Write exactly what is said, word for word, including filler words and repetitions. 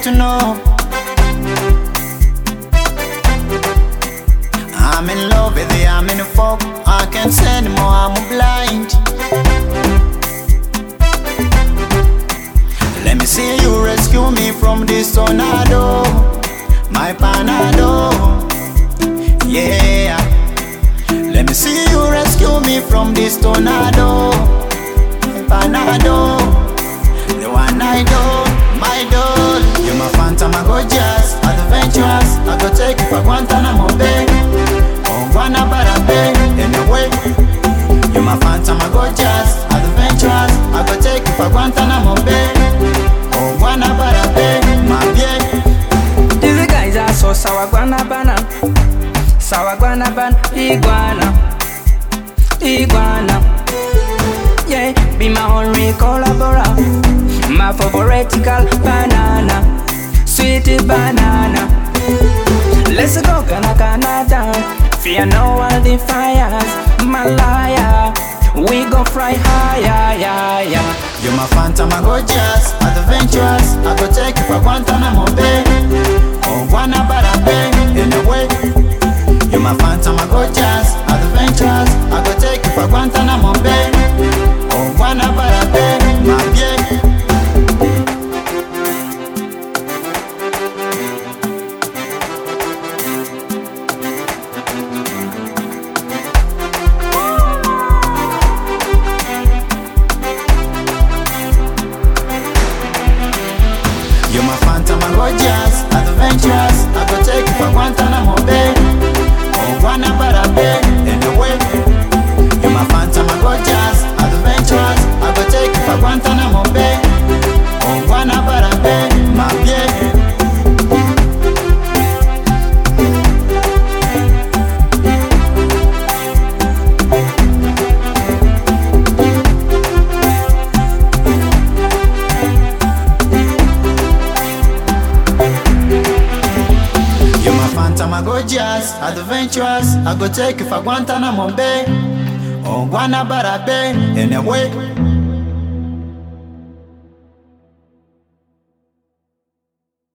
to know. I'm in love with you, I'm in the fuck. I can't say anymore, I'm blind. Let me see you rescue me from this tornado, my panado. Yeah. Let me see you rescue me from this tornado, my panado. The one I do, my doll. You're my phantom, I go just adventurous. I go take you for Guantanamo Bay, oh Guanabara Bay. Anyway, you're my phantom, I go just adventurous. I go take you for Guantanamo Bay, oh Guanabara Bay, my baby. These guys are so sour, Guanabana, sour Guanaban, iguana, iguana. Yeah, be my only collaborator. My favoritical banana, sweet banana. Let's go gonna Canada. Fear no all the fires, Malaya. We go fly higher, yeah, yeah. You're my phantom, I go just adventurous. I go take you for Guantanamo Bay, oh Guanabara Bay. Anyway, you're my phantom, I go just adventurous. I go take you for Guantanamo Bay, oh Guanabara Bay, my baby. You're my phantom, I go just adventurous. I go take you for Guantanamo Bay, oh Guanabara Bay. Anyway, you're my phantom, I go just adventurous. I go take you for Guantanamo Bay, oh Guanabara Bay, my baby. I go just adventurous. I go take you for Guantanamo Bay, oh Guanabara Bay. Anyway.